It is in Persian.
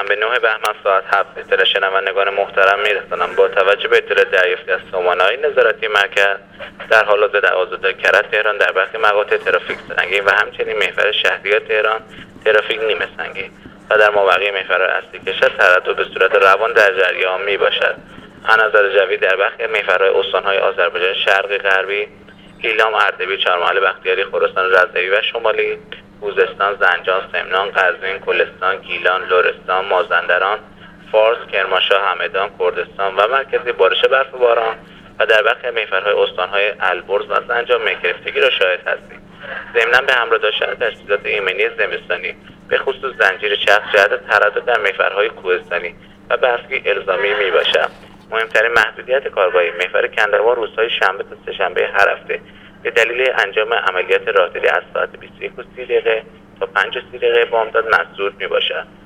شنبه 9 بهمن ساعت 7 اطلاع شنوندگان محترم می‌رسانم با توجه به اطلاع دریافتی از سامانه‌های نظارتی مرکز در حال حاضر در آزادراه کرج تهران در برخی مقاطع ترافیک سنگین و همچنین محور شهریار تهران ترافیک نیمه سنگین و در مابقی محورهای اصلی کشور تردد به صورت روان در جریان میباشد. از نظر جوی در برخی محورهای استان‌های آذربایجان شرقی غربی، ایلام، اردبیل، چهارمحل بختیاری، خراسان رضوی و شمالی، خوزستان، زنجان، سمنان، قزوین، گلستان، گیلان، لرستان، مازندران، فارس، کرمانشاه، همدان، کردستان و مرکزی بارش برف‌باران و در برخی محورهای استان‌های البرز و زنجان میگرفتگی را شاهد هستیم. ضمناً به همراه داشتن تجهیزات ایمنی زمستانی به خصوص زنجیر چرخ جهت تردد در محورهای کوهستانی و برفی الزامی میباشد. مهمترین محدودیت کارگاهی محور کندوار روزهای شنبه تا سه‌شنبه هر هفته به دلیل انجام عملیات راهدلی از ساعت 21:30 تا 5:30 بامداد مسدود میباشد.